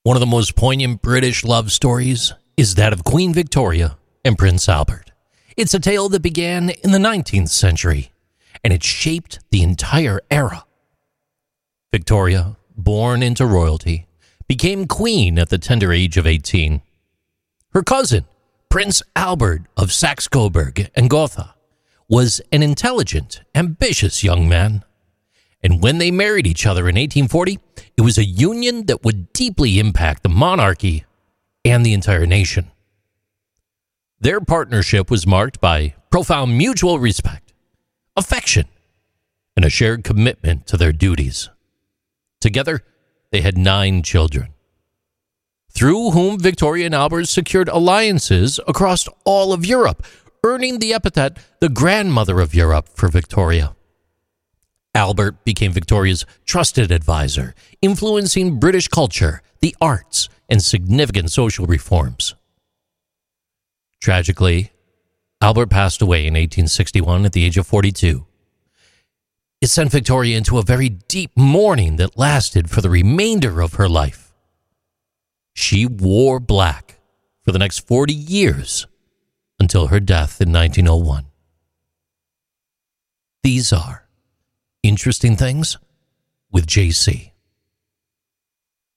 One of the most poignant British love stories is that of Queen Victoria and Prince Albert. It's a tale that began in the 19th century, and it shaped the entire era. Victoria, born into royalty, became queen at the tender age of 18. Her cousin, Prince Albert of Saxe-Coburg and Gotha, was an intelligent, ambitious young man. And when they married each other in 1840, it was a union that would deeply impact the monarchy and the entire nation. Their partnership was marked by profound mutual respect, affection, and a shared commitment to their duties. Together, they had 9 children, through whom Victoria and Albert secured alliances across all of Europe, earning the epithet the grandmother of Europe for Victoria. Albert became Victoria's trusted advisor, influencing British culture, the arts, and significant social reforms. Tragically, Albert passed away in 1861 at the age of 42. It sent Victoria into a very deep mourning that lasted for the remainder of her life. She wore black for the next 40 years until her death in 1901. These are Interesting Things with JC.